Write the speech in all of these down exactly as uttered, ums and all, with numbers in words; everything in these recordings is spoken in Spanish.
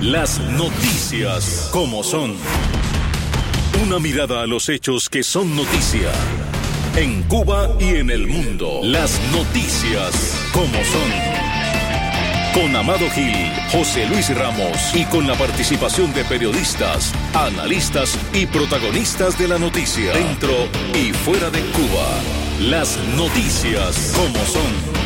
Las noticias como son. Una mirada a los hechos que son noticia. En Cuba y en el mundo. Las noticias como son. Con Amado Gil, José Luis Ramos y con la participación de periodistas, analistas y protagonistas de la noticia. Dentro y fuera de Cuba. Las noticias como son.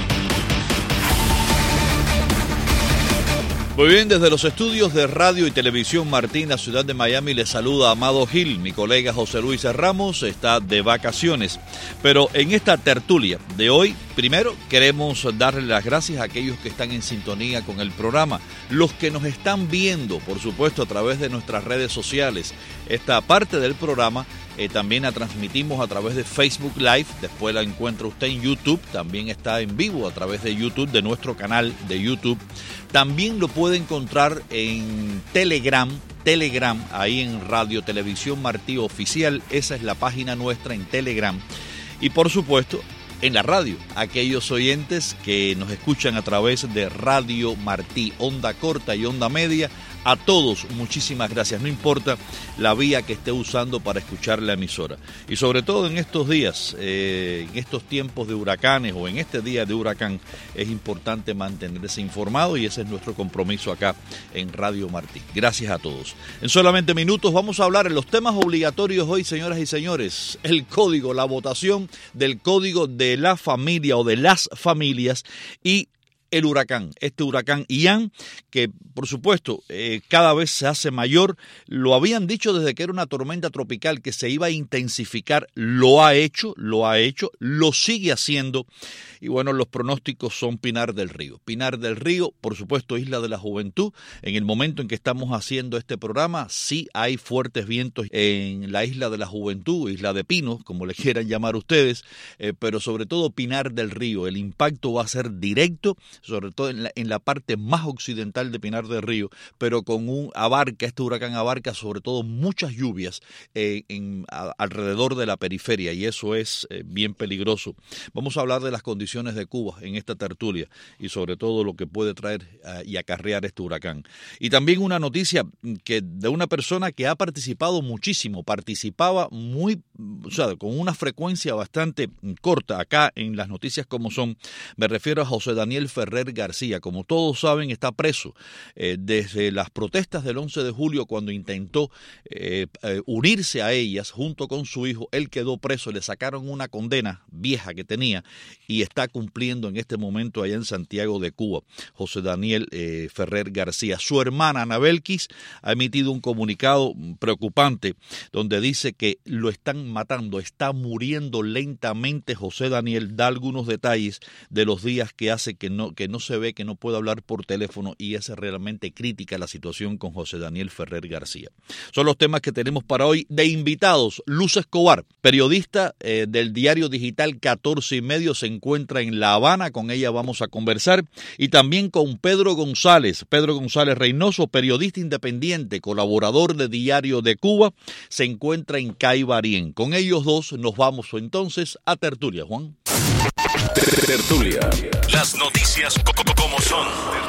Muy bien, desde los estudios de Radio y Televisión Martín, la ciudad de Miami, les saluda Amado Gil. Mi colega José Luis Ramos está de vacaciones. Pero en esta tertulia de hoy, primero queremos darle las gracias a aquellos que están en sintonía con el programa, los que nos están viendo, por supuesto, a través de nuestras redes sociales. Esta parte del programa eh, también la transmitimos a través de Facebook Live, después la encuentra usted en YouTube, también está en vivo a través de YouTube, de nuestro canal de YouTube. También lo puede encontrar en Telegram, Telegram, ahí en Radio Televisión Martí Oficial, esa es la página nuestra en Telegram. Y por supuesto, en la radio, aquellos oyentes que nos escuchan a través de Radio Martí, onda corta y onda media, a todos muchísimas gracias, no importa la vía que esté usando para escuchar la emisora. Y sobre todo en estos días, eh, en estos tiempos de huracanes o en este día de huracán, es importante mantenerse informado y ese es nuestro compromiso acá en Radio Martí. Gracias a todos. En solamente minutos vamos a hablar en los temas obligatorios hoy, señoras y señores, el código, la votación del código de la familia o de las familias y el huracán, este huracán Ian, que por supuesto eh, cada vez se hace mayor. Lo habían dicho desde que era una tormenta tropical que se iba a intensificar, lo ha hecho, lo ha hecho, lo sigue haciendo. Y bueno, los pronósticos son Pinar del Río. Pinar del Río, por supuesto, Isla de la Juventud. En el momento en que estamos haciendo este programa, sí hay fuertes vientos en la Isla de la Juventud, Isla de Pinos, como le quieran llamar ustedes, eh, pero sobre todo Pinar del Río. El impacto va a ser directo, sobre todo en la, en la parte más occidental de Pinar del Río, pero con un abarca, este huracán abarca sobre todo muchas lluvias eh, en, a, alrededor de la periferia y eso es eh, bien peligroso. Vamos a hablar de las condiciones de Cuba en esta tertulia y sobre todo lo que puede traer uh, y acarrear este huracán. Y también una noticia que de una persona que ha participado muchísimo, participaba muy, o sea, con una frecuencia bastante corta acá en las noticias como son. Me refiero a José Daniel Ferrer García. Como todos saben, está preso eh, desde las protestas del once de julio cuando intentó eh, eh, unirse a ellas junto con su hijo. Él quedó preso, le sacaron una condena vieja que tenía y está cumpliendo en este momento allá en Santiago de Cuba, José Daniel eh, Ferrer García. Su hermana Ana Belkis ha emitido un comunicado preocupante donde dice que lo están matando, está muriendo lentamente José Daniel. Da algunos detalles de los días que hace que no, que no se ve, que no puede hablar por teléfono y es realmente crítica la situación con José Daniel Ferrer García. Son los temas que tenemos para hoy. De invitados, Luz Escobar, periodista eh, del diario digital catorce y medio, se encuentra en La Habana, con ella vamos a conversar, y también con Pedro González, Pedro González Reynoso, periodista independiente, colaborador de Diario de Cuba, se encuentra en Caibarien. Con ellos dos nos vamos entonces a tertulia, Juan. Tertulia. Las noticias como son.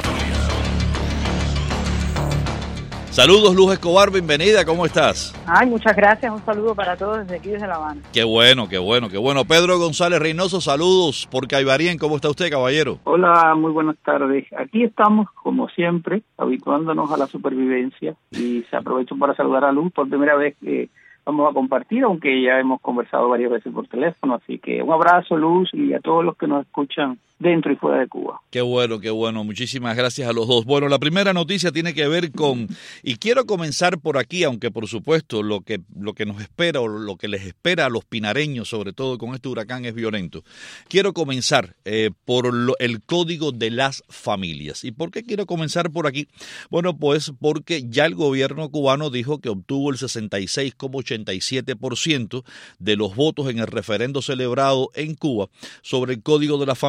Saludos, Luz Escobar, bienvenida, ¿cómo estás? Ay, muchas gracias, un saludo para todos desde aquí, desde La Habana. Qué bueno, qué bueno, qué bueno. Pedro González Reynoso, saludos por Caibarien, ¿cómo está usted, caballero? Hola, muy buenas tardes. Aquí estamos, como siempre, habituándonos a la supervivencia y se aprovecho para saludar a Luz por primera vez que vamos a compartir, aunque ya hemos conversado varias veces por teléfono, así que un abrazo, Luz, y a todos los que nos escuchan dentro y fuera de Cuba. Qué bueno, qué bueno. Muchísimas gracias a los dos. Bueno, la primera noticia tiene que ver con, y quiero comenzar por aquí, aunque por supuesto lo que, lo que nos espera o lo que les espera a los pinareños, sobre todo con este huracán, es violento. Quiero comenzar eh, por lo, el código de las familias. ¿Y por qué quiero comenzar por aquí? Bueno, pues porque ya el gobierno cubano dijo que obtuvo el sesenta y seis coma ochenta y siete por ciento de los votos en el referendo celebrado en Cuba sobre el código de las familias.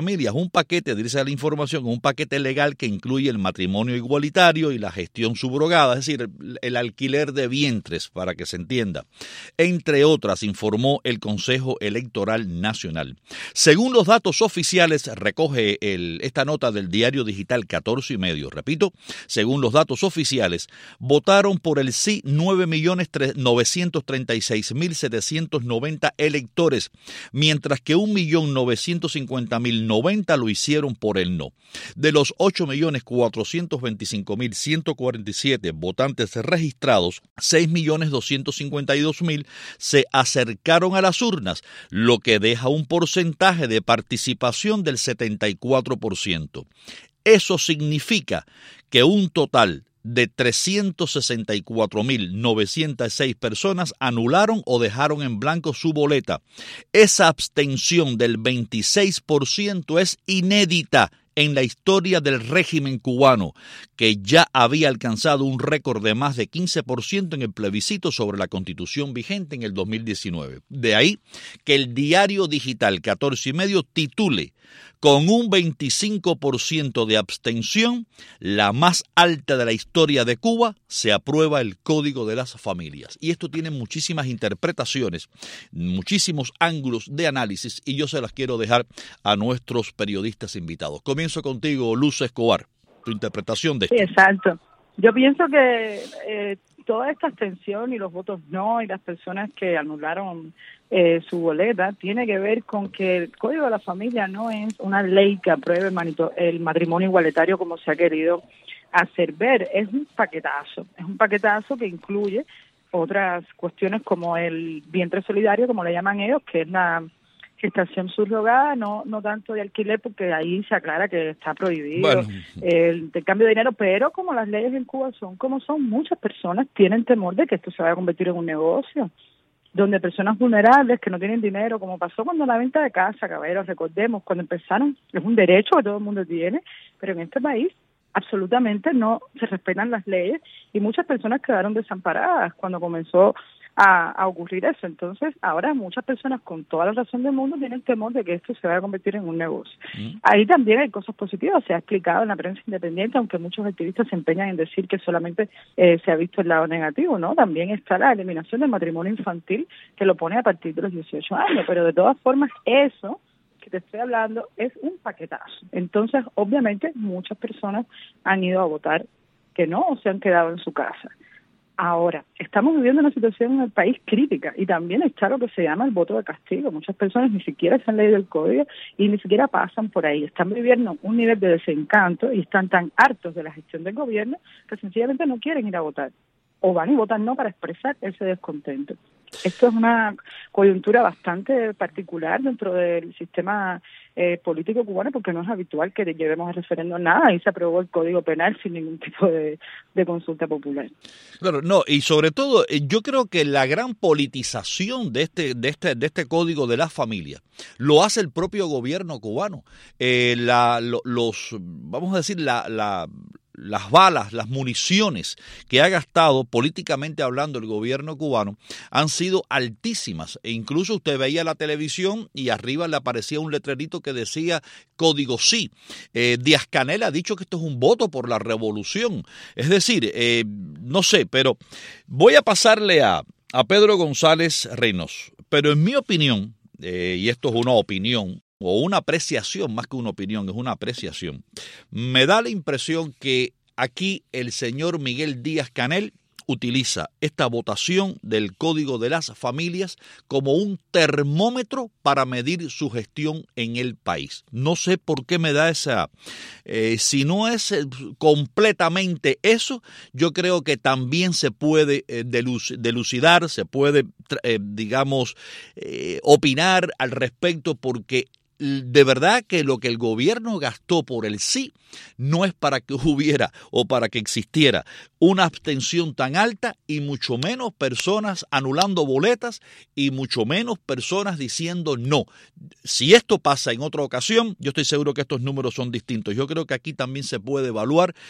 un paquete, dice la información, un paquete legal que incluye el matrimonio igualitario y la gestión subrogada, es decir, el, el alquiler de vientres, para que se entienda. Entre otras, informó el Consejo Electoral Nacional. Según los datos oficiales, recoge el, esta nota del diario digital catorce y medio, repito, según los datos oficiales, votaron por el sí nueve millones novecientos treinta y seis mil setecientos noventa electores, mientras que un millón novecientos cincuenta mil noventa lo hicieron por el no. De los ocho millones cuatrocientos veinticinco mil ciento cuarenta y siete votantes registrados, seis millones doscientos cincuenta y dos mil se acercaron a las urnas, lo que deja un porcentaje de participación del setenta y cuatro por ciento. Eso significa que un total de trescientos sesenta y cuatro mil novecientas seis personas anularon o dejaron en blanco su boleta. Esa abstención del veintiséis por ciento es inédita en la historia del régimen cubano, que ya había alcanzado un récord de más de quince por ciento en el plebiscito sobre la Constitución vigente en el dos mil diecinueve. De ahí que el diario digital catorce y medio titule con un veinticinco por ciento de abstención, la más alta de la historia de Cuba, se aprueba el Código de las Familias. Y esto tiene muchísimas interpretaciones, muchísimos ángulos de análisis, y yo se las quiero dejar a nuestros periodistas invitados. Comienzo contigo, Luz Escobar, tu interpretación de esto. Sí, exacto. Yo pienso que eh, toda esta abstención y los votos no y las personas que anularon eh, su boleta tiene que ver con que el Código de la Familia no es una ley que apruebe el, manito, el matrimonio igualitario como se ha querido hacer ver. Es un paquetazo, es un paquetazo que incluye otras cuestiones como el vientre solidario, como le llaman ellos, que es la gestación subrogada, no no tanto de alquiler, porque ahí se aclara que está prohibido bueno. el intercambio de dinero, pero como las leyes en Cuba son como son, muchas personas tienen temor de que esto se vaya a convertir en un negocio, donde personas vulnerables que no tienen dinero, como pasó cuando la venta de casa, caballeros, recordemos, cuando empezaron, es un derecho que todo el mundo tiene, pero en este país absolutamente no se respetan las leyes y muchas personas quedaron desamparadas cuando comenzó A, a ocurrir eso. Entonces, ahora muchas personas con toda la razón del mundo tienen temor de que esto se vaya a convertir en un negocio. Mm. Ahí también hay cosas positivas, se ha explicado en la prensa independiente, aunque muchos activistas se empeñan en decir que solamente eh, se ha visto el lado negativo, ¿no? También está la eliminación del matrimonio infantil, que lo pone a partir de los dieciocho años, pero de todas formas eso que te estoy hablando es un paquetazo. Entonces, obviamente, muchas personas han ido a votar que no o se han quedado en su casa. Ahora, estamos viviendo una situación en el país crítica y también está lo que se llama el voto de castigo. Muchas personas ni siquiera se han leído el código y ni siquiera pasan por ahí. Están viviendo un nivel de desencanto y están tan hartos de la gestión del gobierno que sencillamente no quieren ir a votar. O van y votan no para expresar ese descontento. Esto es una coyuntura bastante particular dentro del sistema eh, político cubano, porque no es habitual que llevemos el referendo a nada y se aprobó el Código Penal sin ningún tipo de, de consulta popular. Claro, no, y sobre todo yo creo que la gran politización de este de este de este Código de la Familia lo hace el propio gobierno cubano. Eh, la, lo, los vamos a decir la la las balas, las municiones que ha gastado políticamente hablando el gobierno cubano han sido altísimas, e incluso usted veía la televisión y arriba le aparecía un letrerito que decía Código Sí. Eh, Díaz-Canel ha dicho que esto es un voto por la revolución, es decir, eh, no sé, pero voy a pasarle a, a Pedro González Reynos, pero en mi opinión, eh, y esto es una opinión, o una apreciación, más que una opinión, es una apreciación. Me da la impresión que aquí el señor Miguel Díaz-Canel utiliza esta votación del Código de las Familias como un termómetro para medir su gestión en el país. No sé por qué me da esa... Eh, si no es completamente eso, yo creo que también se puede eh, deluc- delucidar, se puede, eh, digamos, eh, opinar al respecto, porque de verdad que lo que el gobierno gastó por el sí no es para que hubiera o para que existiera una abstención tan alta, y mucho menos personas anulando boletas y mucho menos personas diciendo no. Si esto pasa en otra ocasión, yo estoy seguro que estos números son distintos. Yo creo que aquí también se puede evaluar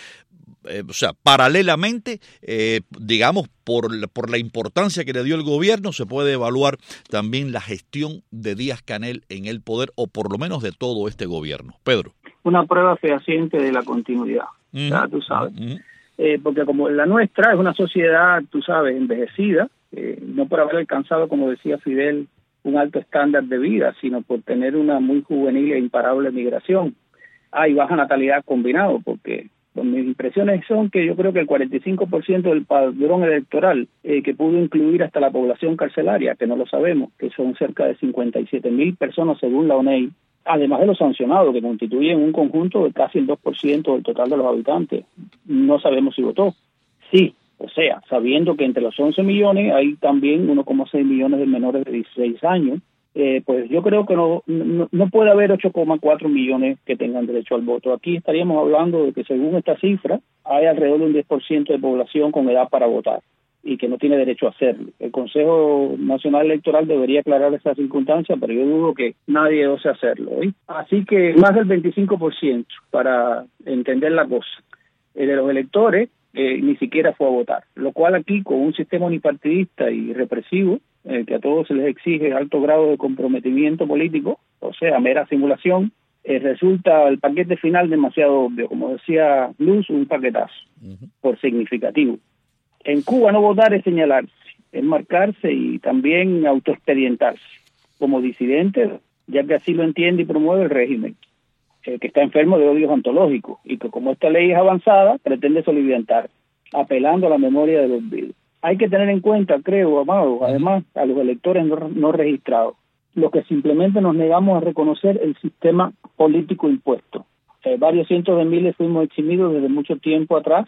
eh, o sea, paralelamente, eh, digamos, por, por la importancia que le dio el gobierno, se puede evaluar también la gestión de Díaz-Canel en el poder, o por lo menos de todo este gobierno. Pedro. Una prueba fehaciente de la continuidad, uh-huh. ya tú sabes. Uh-huh. Eh, porque como la nuestra es una sociedad, tú sabes, envejecida, eh, no por haber alcanzado, como decía Fidel, un alto estándar de vida, sino por tener una muy juvenil e imparable migración. Ah, y baja natalidad combinado, porque pues, mis impresiones son que yo creo que el cuarenta y cinco por ciento del padrón electoral, eh, que pudo incluir hasta la población carcelaria, que no lo sabemos, que son cerca de cincuenta y siete mil personas según la O N E I, además de los sancionados, que constituyen un conjunto de casi el dos por ciento del total de los habitantes, no sabemos si votó. Sí, o sea, sabiendo que entre los once millones hay también uno coma seis millones de menores de dieciséis años, eh, pues yo creo que no, no, no puede haber ocho coma cuatro millones que tengan derecho al voto. Aquí estaríamos hablando de que según esta cifra hay alrededor de un diez por ciento de población con edad para votar y que no tiene derecho a hacerlo. El Consejo Nacional Electoral debería aclarar esa circunstancia, pero yo dudo que nadie ose hacerlo, ¿eh? Así que más del veinticinco por ciento, para entender la cosa, eh, de los electores eh, ni siquiera fue a votar, lo cual aquí con un sistema unipartidista y represivo, eh, que a todos se les exige alto grado de comprometimiento político, o sea, mera simulación, eh, resulta el paquete final demasiado obvio, como decía Luz, un paquetazo, uh-huh. por significativo. En Cuba no votar es señalarse, es marcarse y también autoexpedientarse como disidente, ya que así lo entiende y promueve el régimen, eh, que está enfermo de odios ontológicos y que como esta ley es avanzada, pretende soliviantar, apelando a la memoria del olvido. Hay que tener en cuenta, creo, amados, además, a los electores no, no registrados, los que simplemente nos negamos a reconocer el sistema político impuesto. Eh, varios cientos de miles fuimos eximidos desde mucho tiempo atrás,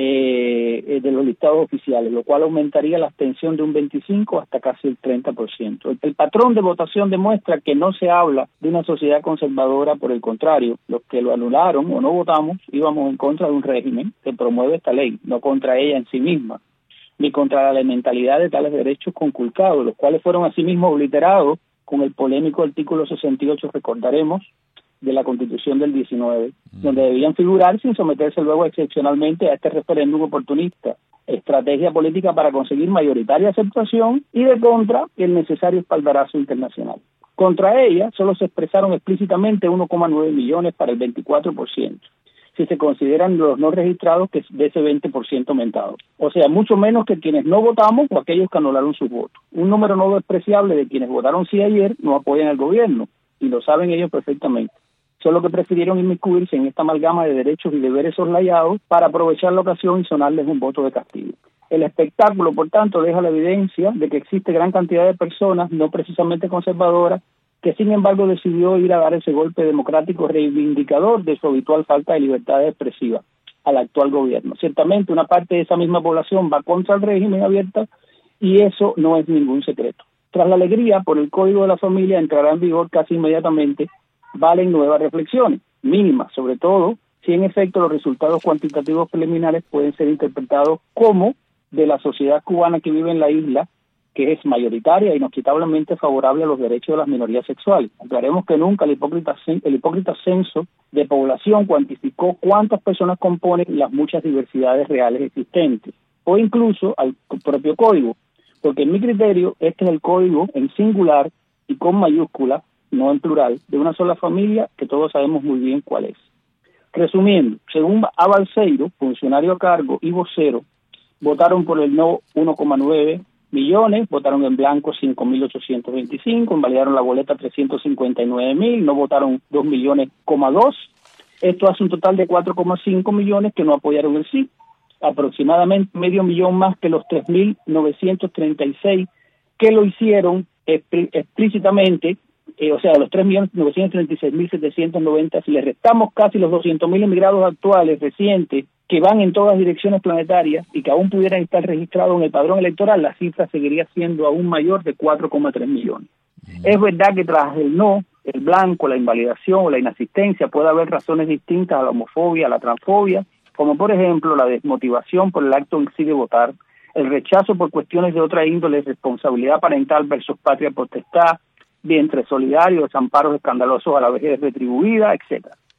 Eh, de los listados oficiales, lo cual aumentaría la abstención de un veinticinco hasta casi el treinta por ciento. El, el patrón de votación demuestra que no se habla de una sociedad conservadora, por el contrario, los que lo anularon o no votamos íbamos en contra de un régimen que promueve esta ley, no contra ella en sí misma, ni contra la elementalidad de tales derechos conculcados, los cuales fueron asimismo obliterados con el polémico artículo sesenta y ocho, recordaremos, de la Constitución del diecinueve, mm. donde debían figurar sin someterse luego excepcionalmente a este referéndum oportunista, estrategia política para conseguir mayoritaria aceptación y de contra el necesario espaldarazo internacional. Contra ella solo se expresaron explícitamente uno coma nueve millones para el veinticuatro por ciento, si se consideran los no registrados, que es de ese veinte por ciento aumentado. O sea, mucho menos que quienes no votamos o aquellos que anularon sus votos. Un número no despreciable de quienes votaron sí ayer no apoyan al gobierno, y lo saben ellos perfectamente. Solo que prefirieron inmiscuirse en esta amalgama de derechos y deberes soslayados para aprovechar la ocasión y sonarles un voto de castigo. El espectáculo, por tanto, deja la evidencia de que existe gran cantidad de personas, no precisamente conservadoras, que sin embargo decidió ir a dar ese golpe democrático reivindicador de su habitual falta de libertad expresiva al actual gobierno. Ciertamente una parte de esa misma población va contra el régimen abierto y eso no es ningún secreto. Tras la alegría por el Código de la Familia entrará en vigor casi inmediatamente, valen nuevas reflexiones, mínimas, sobre todo si en efecto los resultados cuantitativos preliminares pueden ser interpretados como de la sociedad cubana que vive en la isla, que es mayoritaria e inequitablemente favorable a los derechos de las minorías sexuales. Aclaremos que nunca el hipócrita, el hipócrita censo de población cuantificó cuántas personas componen las muchas diversidades reales existentes, o incluso al propio código, porque en mi criterio este es el código en singular y con mayúscula, no en plural, de una sola familia que todos sabemos muy bien cuál es. Resumiendo, según A. Balseiro, funcionario a cargo y vocero, votaron por el no uno coma nueve millones, votaron en blanco cinco mil ochocientos veinticinco, invalidaron la boleta trescientos cincuenta y nueve mil, no votaron dos millones, dos. Esto hace un total de cuatro coma cinco millones que no apoyaron el sí, aproximadamente medio millón más que los tres mil novecientos treinta y seis que lo hicieron explí- explícitamente. Eh, o sea, los tres millones novecientos treinta y seis mil setecientos noventa, si le restamos casi los doscientos mil emigrados actuales, recientes, que van en todas direcciones planetarias y que aún pudieran estar registrados en el padrón electoral, la cifra seguiría siendo aún mayor de cuatro coma tres millones. Mm. Es verdad que tras el no, el blanco, la invalidación o la inasistencia puede haber razones distintas a la homofobia, a la transfobia, como por ejemplo la desmotivación por el acto en sí de votar, el rechazo por cuestiones de otra índole, responsabilidad parental versus patria potestad, vientre solidario, desamparos escandalosos a la vejez retribuida, etcétera.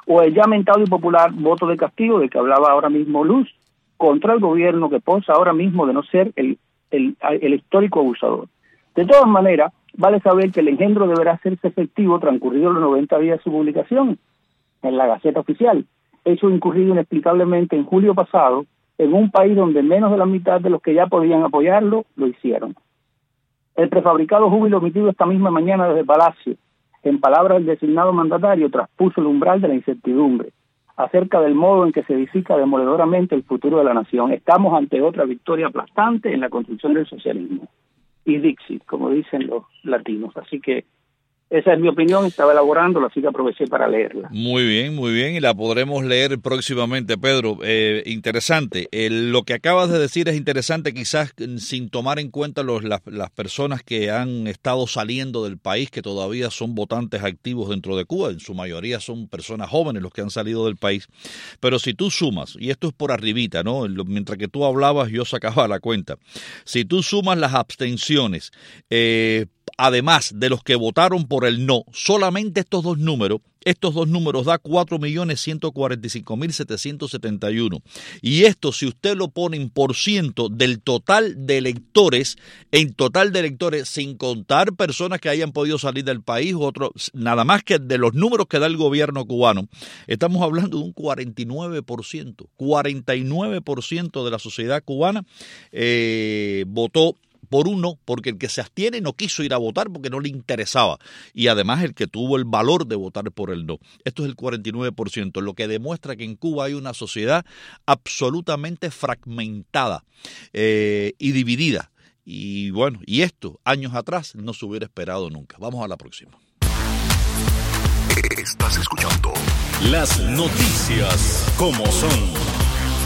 o el ya mentado y popular voto de castigo del que hablaba ahora mismo Luz, contra el gobierno que posa ahora mismo de no ser el, el, el histórico abusador. De todas maneras, vale saber que el engendro deberá hacerse efectivo transcurridos los noventa días de su publicación en la Gaceta Oficial, hecho incurrido inexplicablemente en julio pasado, en un país donde menos de la mitad de los que ya podían apoyarlo lo hicieron. El prefabricado júbilo emitido esta misma mañana desde Palacio, en palabras del designado mandatario, traspuso el umbral de la incertidumbre acerca del modo en que se edifica demoledoramente el futuro de la nación. Estamos ante otra victoria aplastante en la construcción del socialismo. Y Dixit, como dicen los latinos. Así que esa es mi opinión, estaba elaborándola, así que aproveché para leerla. Muy bien, muy bien, y la podremos leer próximamente, Pedro. Eh, interesante. Eh, lo que acabas de decir es interesante, quizás sin tomar en cuenta los, las, las personas que han estado saliendo del país, que todavía son votantes activos dentro de Cuba. En su mayoría son personas jóvenes los que han salido del país. Pero si tú sumas, y esto es por arribita, ¿no? Mientras que tú hablabas, yo sacaba la cuenta. Si tú sumas las abstenciones, eh, además de los que votaron por el no, solamente estos dos números, estos dos números da cuatro millones ciento cuarenta y cinco mil setecientos setenta y uno. Y esto, si usted lo pone en por ciento del total de electores, en total de electores, sin contar personas que hayan podido salir del país, otros, nada más que de los números que da el gobierno cubano, estamos hablando de un cuarenta y nueve por ciento. cuarenta y nueve por ciento de la sociedad cubana eh, votó por uno, porque el que se abstiene no quiso ir a votar porque no le interesaba, y además el que tuvo el valor de votar por el no. Esto es el cuarenta y nueve por ciento, lo que demuestra que en Cuba hay una sociedad absolutamente fragmentada eh, y dividida. Y bueno, y esto años atrás no se hubiera esperado nunca. Vamos a la próxima. Estás escuchando las noticias como son.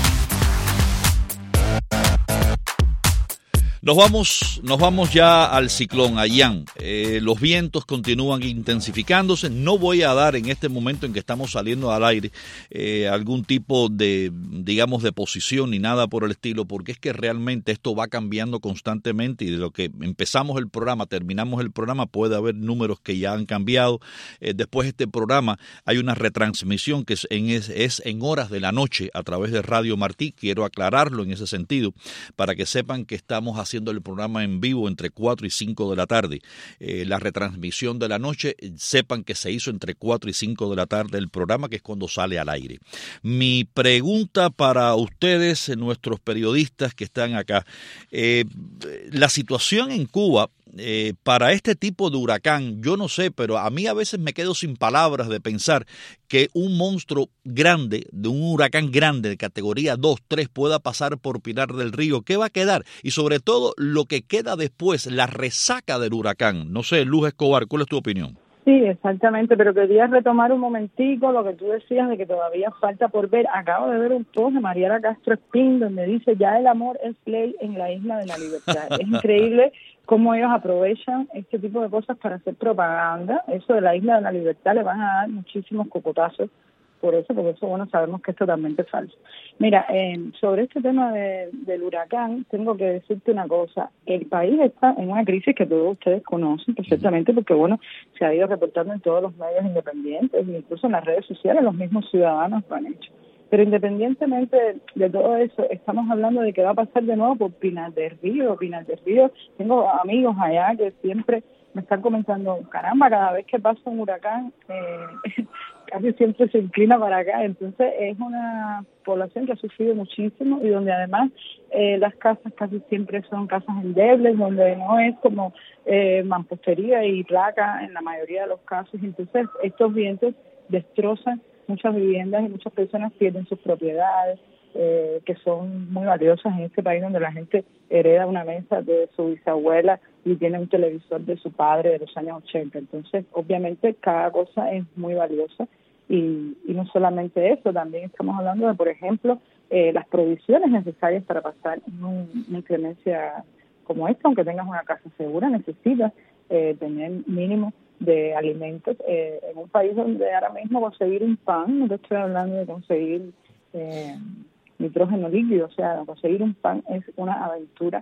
Nos vamos, nos vamos ya al ciclón Haiyan. Eh, los vientos continúan intensificándose. No voy a dar en este momento en que estamos saliendo al aire eh, algún tipo de, digamos, de posición ni nada por el estilo, porque es que realmente esto va cambiando constantemente y de lo que empezamos el programa, terminamos el programa, puede haber números que ya han cambiado. Eh, después de este programa hay una retransmisión que es en, es, es en horas de la noche a través de Radio Martí. Quiero aclararlo en ese sentido para que sepan que estamos haciendo el programa en vivo entre cuatro y cinco de la tarde. Eh, la retransmisión de la noche, sepan que se hizo entre cuatro y cinco de la tarde el programa, que es cuando sale al aire. Mi pregunta para ustedes, nuestros periodistas que están acá, eh, la situación en Cuba, Eh, para este tipo de huracán, yo no sé, pero a mí a veces me quedo sin palabras de pensar que un monstruo grande, de un huracán grande de categoría dos, tres pueda pasar por Pinar del Río. ¿Qué va a quedar? Y sobre todo, lo que queda después, la resaca del huracán. No sé, Luz Escobar, ¿cuál es tu opinión? Sí, exactamente, pero quería retomar un momentico lo que tú decías de que todavía falta por ver. Acabo de ver un post de Mariela Castro Espín donde dice ya el amor es ley en la Isla de la Libertad. Es increíble cómo ellos aprovechan este tipo de cosas para hacer propaganda. Eso de la Isla de la Libertad le van a dar muchísimos cocotazos por eso, porque eso, bueno, sabemos que es totalmente falso. Mira, eh, sobre este tema de, del huracán, tengo que decirte una cosa. El país está en una crisis que todos ustedes conocen perfectamente porque, bueno, se ha ido reportando en todos los medios independientes, incluso en las redes sociales, los mismos ciudadanos lo han hecho. Pero independientemente de, de todo eso, estamos hablando de que va a pasar de nuevo por Pinar del Río. Pinar del Río, tengo amigos allá que siempre me están comentando, caramba, cada vez que pasa un huracán, eh, casi siempre se inclina para acá. Entonces es una población que ha sufrido muchísimo y donde además eh, las casas casi siempre son casas endebles, donde no es como eh, mampostería y placa en la mayoría de los casos. Entonces estos vientos destrozan muchas viviendas y muchas personas pierden sus propiedades, eh, que son muy valiosas en este país donde la gente hereda una mesa de su bisabuela y tiene un televisor de su padre de los años ochenta. Entonces, obviamente, cada cosa es muy valiosa y, y no solamente eso, también estamos hablando de, por ejemplo, eh, las provisiones necesarias para pasar un, una inclemencia como esta. Aunque tengas una casa segura, necesitas eh, tener mínimo de alimentos. Eh, en un país donde ahora mismo conseguir un pan, no te estoy hablando de conseguir eh, nitrógeno líquido, o sea, conseguir un pan es una aventura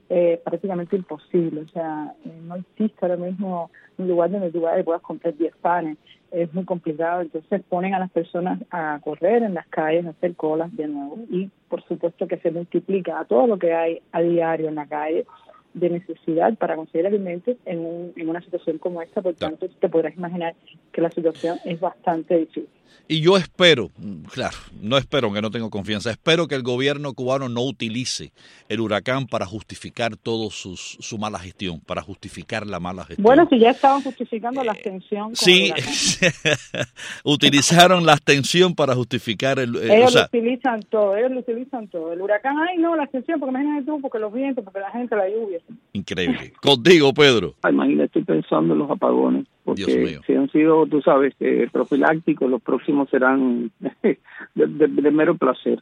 eh, prácticamente imposible. O sea, eh, no existe ahora mismo un lugar donde tú vayas y puedas comprar diez panes. Es muy complicado. Entonces ponen a las personas a correr en las calles, a hacer colas de nuevo. Y por supuesto que se multiplica a todo lo que hay a diario en la calle de necesidad para conseguir alimentos en, un, en una situación como esta. Por tanto, te podrás imaginar que la situación es bastante difícil. Y yo espero, claro, no espero, que no tengo confianza, espero que el gobierno cubano no utilice el huracán para justificar todo sus, su mala gestión, para justificar la mala gestión. Bueno, si ya estaban justificando eh, la abstención. Sí, utilizaron la abstención para justificar el... el ellos o sea, lo utilizan todo, ellos lo utilizan todo. El huracán, ay no, la abstención, porque imagínate tú, porque los vientos, porque la gente, la lluvia. Increíble. Contigo, Pedro. Imagínate, estoy pensando en los apagones. Porque si han sido, tú sabes, eh, profilácticos, los próximos serán de, de, de mero placer.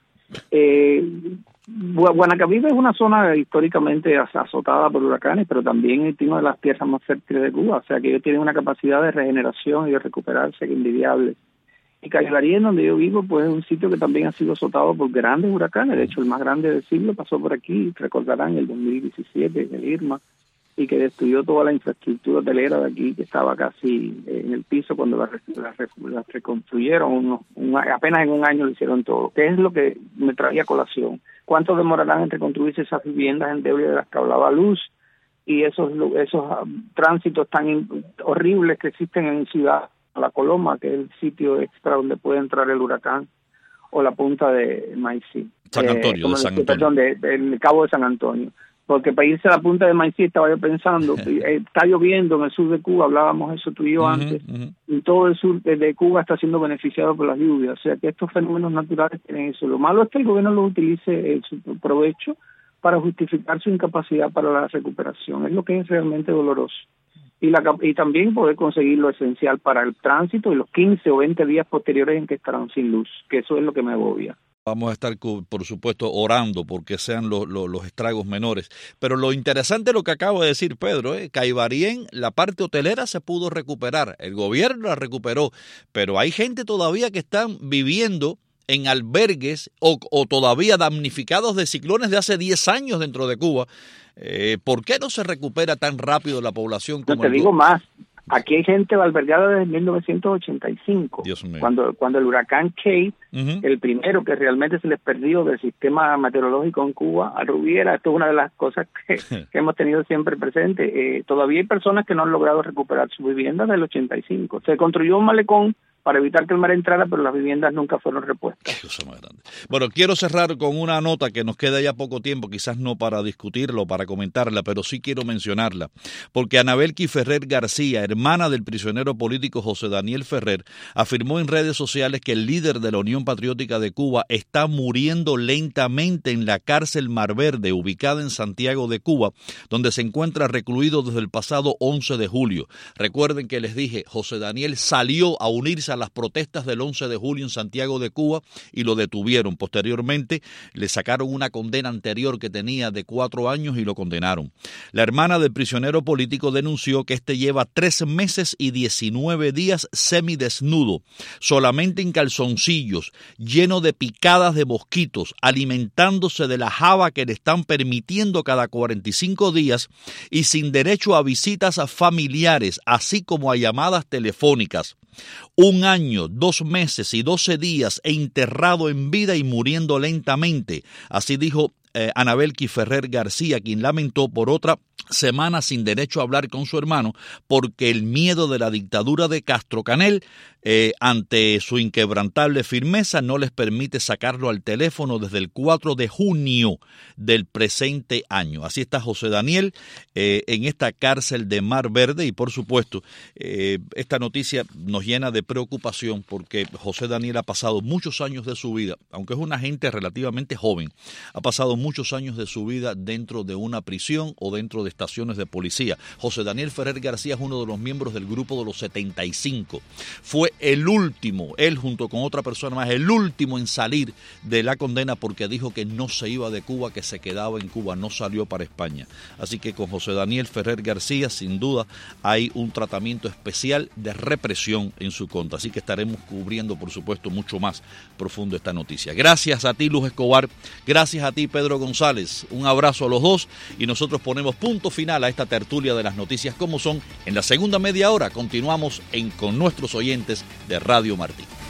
Eh, Guanacavive es una zona históricamente azotada por huracanes, pero también es una de las tierras más fértiles de Cuba, o sea que ellos tienen una capacidad de regeneración y de recuperarse envidiable. Y Cayo Darien, donde yo vivo, pues es un sitio que también ha sido azotado por grandes huracanes. De hecho, el más grande del siglo pasó por aquí, recordarán, el dos mil diecisiete, el Irma, y que destruyó toda la infraestructura hotelera de aquí, que estaba casi en el piso cuando la, la, la reconstruyeron. Uno, un, apenas en un año lo hicieron todo. ¿Qué es lo que me traía a colación? ¿Cuánto demorarán en reconstruirse esas viviendas endebles de las que hablaba Luz y esos esos um, tránsitos tan in, horribles que existen en Ciudad La Coloma, que es el sitio extra donde puede entrar el huracán, o la punta de Maicí? San Antonio, eh, de San Antonio. Perdón, de, de, el Cabo de San Antonio. Porque para irse a la punta de Maicí estaba yo pensando, está lloviendo en el sur de Cuba, hablábamos eso tú y yo uh-huh, antes, uh-huh. y todo el sur de Cuba está siendo beneficiado por las lluvias, o sea que estos fenómenos naturales tienen eso. Lo malo es que el gobierno lo utilice en su provecho para justificar su incapacidad para la recuperación, es lo que es realmente doloroso. Y, la, y también poder conseguir lo esencial para el tránsito y los quince o veinte días posteriores en que estarán sin luz, que eso es lo que me agobia. Vamos a estar, por supuesto, orando porque sean los, los, los estragos menores. Pero lo interesante es lo que acabo de decir, Pedro. ¿eh? Cayo Darien, la parte hotelera se pudo recuperar. El gobierno la recuperó. Pero hay gente todavía que están viviendo en albergues o, o todavía damnificados de ciclones de hace diez años dentro de Cuba. Eh, ¿Por qué no se recupera tan rápido la población? Como no te el... digo más. Aquí hay gente albergada desde mil novecientos ochenta y cinco, Dios mío. cuando cuando el huracán Kate, uh-huh. el primero que realmente se les perdió del sistema meteorológico en Cuba, a Rubiera, esto es una de las cosas que, que hemos tenido siempre presente. Eh, todavía hay personas que no han logrado recuperar su vivienda del ochenta y cinco. Se construyó un malecón para evitar que el mar entrara, pero las viviendas nunca fueron repuestas. Qué cosa más grande. Bueno, quiero cerrar con una nota que nos queda ya poco tiempo, quizás no para discutirla o para comentarla, pero sí quiero mencionarla, porque Anabelki Ferrer García, hermana del prisionero político José Daniel Ferrer, afirmó en redes sociales que el líder de la Unión Patriótica de Cuba está muriendo lentamente en la cárcel Mar Verde, ubicada en Santiago de Cuba, donde se encuentra recluido desde el pasado once de julio. Recuerden que les dije, José Daniel salió a unirse a las protestas del once de julio en Santiago de Cuba y lo detuvieron. Posteriormente le sacaron una condena anterior que tenía de cuatro años y lo condenaron. La hermana del prisionero político denunció que este lleva tres meses y diecinueve días semidesnudo, solamente en calzoncillos, lleno de picadas de mosquitos, alimentándose de la java que le están permitiendo cada cuarenta y cinco días y sin derecho a visitas a familiares, así como a llamadas telefónicas. Un año, dos meses y doce días enterrado en vida y muriendo lentamente. Así dijo eh, Anabelki Ferrer García, quien lamentó por otra semana sin derecho a hablar con su hermano porque el miedo de la dictadura de Castro Canel eh, ante su inquebrantable firmeza no les permite sacarlo al teléfono desde el cuatro de junio del presente año. Así está José Daniel eh, en esta cárcel de Mar Verde y por supuesto eh, esta noticia nos llena de preocupación porque José Daniel ha pasado muchos años de su vida, aunque es una gente relativamente joven, ha pasado muchos años de su vida dentro de una prisión o dentro de estaciones de policía. José Daniel Ferrer García es uno de los miembros del grupo de los setenta y cinco. Fue el último, él junto con otra persona más, el último en salir de la condena porque dijo que no se iba de Cuba, que se quedaba en Cuba, no salió para España. Así que con José Daniel Ferrer García, sin duda, hay un tratamiento especial de represión en su contra. Así que estaremos cubriendo, por supuesto, mucho más profundo esta noticia. Gracias a ti, Luz Escobar. Gracias a ti, Pedro González. Un abrazo a los dos y nosotros ponemos punto final a esta tertulia de las noticias como son. En la segunda media hora continuamos en Con Nuestros Oyentes de Radio Martí.